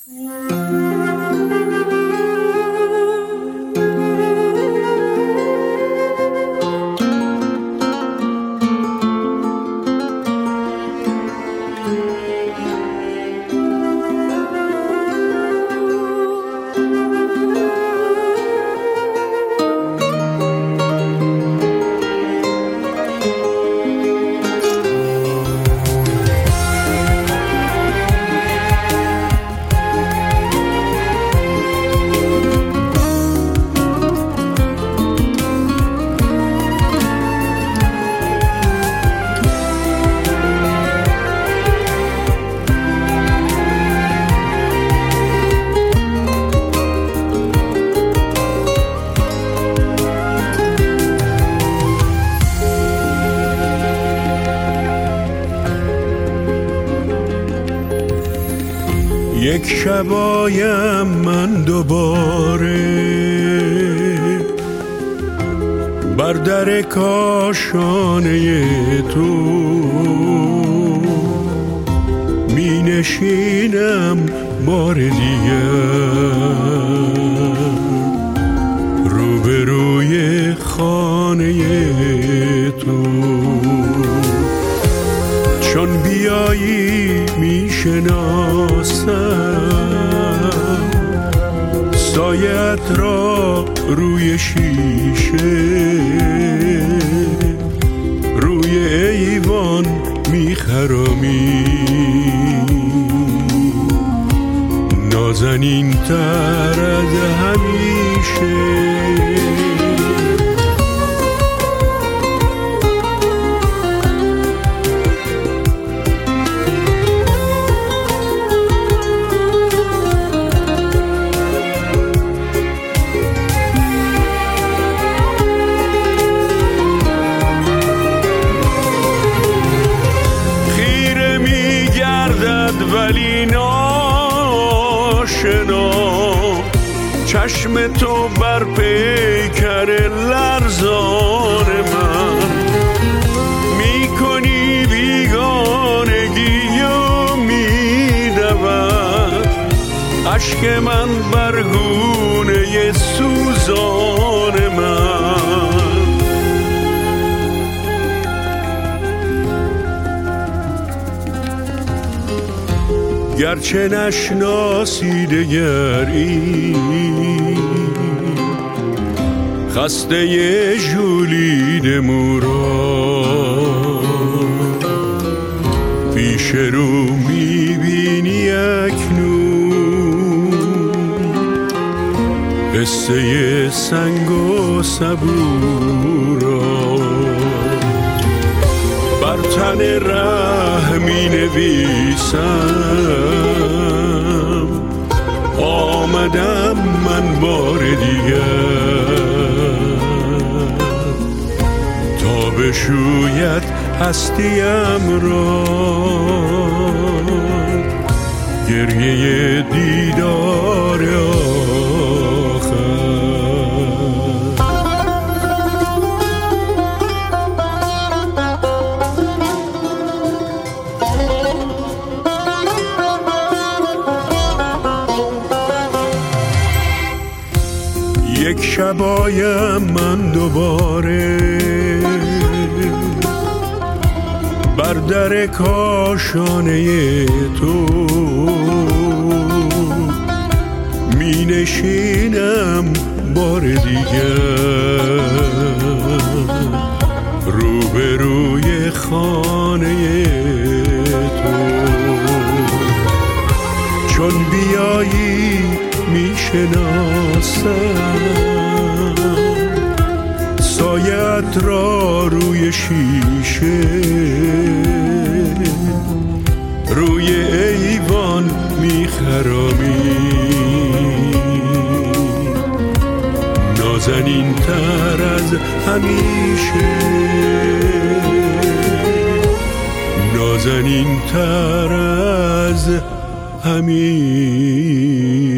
یک شبایم من دوباره بر در کاشانه تو می نشینم بار دیگر روبروی خانه تو. چون بیایی می شناسم سایت را روی شیشه روی ایوان می خرامی نازنین تر از همیشه. ولی ناشنا چشم تو بر پیکر لرزان من میکنی بیگانگی و میدود اشک من بر گونه سوزان من. گرچه نشناسی دگری خسته ژولیده مورا پیش رو میبینی اکنون قصه سنگ و صبورا بر تن ره می نویسم آمدم من بار دیگر تا بشوید هستیم را گریه دیدار آخر. یک شبایم من دوباره بر در کاشانه تو می نشینم بار دیگر روبروی خانه تو. چون بیایی می شناسم سایت را روی شیشه روی ایوان می خرامی نازنین تر از همیشه نازنین تر از همیشه.